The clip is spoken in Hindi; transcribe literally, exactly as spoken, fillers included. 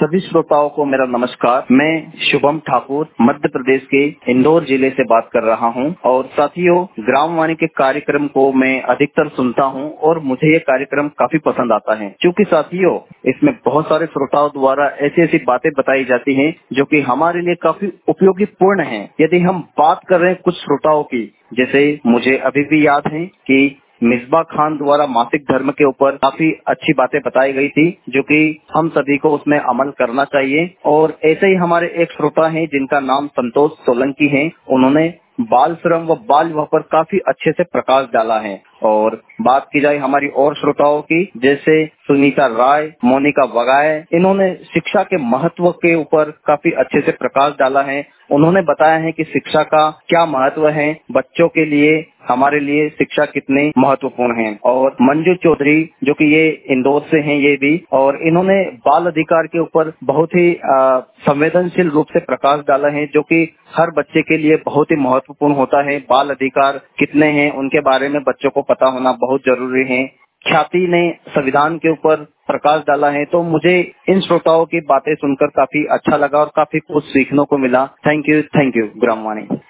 सभी श्रोताओं को मेरा नमस्कार। मैं शुभम ठाकुर मध्य प्रदेश के इंदौर जिले से बात कर रहा हूं और साथियों, ग्रामवाणी के कार्यक्रम को मैं अधिकतर सुनता हूं और मुझे ये कार्यक्रम काफी पसंद आता है, क्योंकि साथियों इसमें बहुत सारे श्रोताओं द्वारा ऐसी ऐसी बातें बताई जाती हैं जो कि हमारे लिए काफी उपयोगी पूर्ण है। यदि हम बात कर रहे हैं कुछ श्रोताओं की, जैसे मुझे अभी भी याद है कि मिसबा खान द्वारा मासिक धर्म के ऊपर काफी अच्छी बातें बताई गई थी, जो कि हम सभी को उसमें अमल करना चाहिए। और ऐसे ही हमारे एक श्रोता हैं जिनका नाम संतोष सोलंकी है। उन्होंने बाल श्रम व बाल विवाह पर काफी अच्छे से प्रकाश डाला है। और बात की जाए हमारी और श्रोताओं की, जैसे सुनीता राय, मोनिका वगाए, इन्होंने शिक्षा के महत्व के ऊपर काफी अच्छे से प्रकाश डाला है। उन्होंने बताया है कि शिक्षा का क्या महत्व है, बच्चों के लिए, हमारे लिए शिक्षा कितनी महत्वपूर्ण है। और मंजू चौधरी, जो कि ये इंदौर से हैं ये भी, और इन्होंने बाल अधिकार के ऊपर बहुत ही अ, संवेदनशील रूप से प्रकाश डाला है, जो कि हर बच्चे के लिए बहुत ही महत्वपूर्ण होता है। बाल अधिकार कितने हैं उनके बारे में बच्चों को पता होना बहुत जरूरी है। ख्याति ने संविधान के ऊपर प्रकाश डाला है। तो मुझे इन श्रोताओं की बातें सुनकर काफी अच्छा लगा और काफी कुछ सीखने को मिला। Thank you, thank you ग्रामवाणी।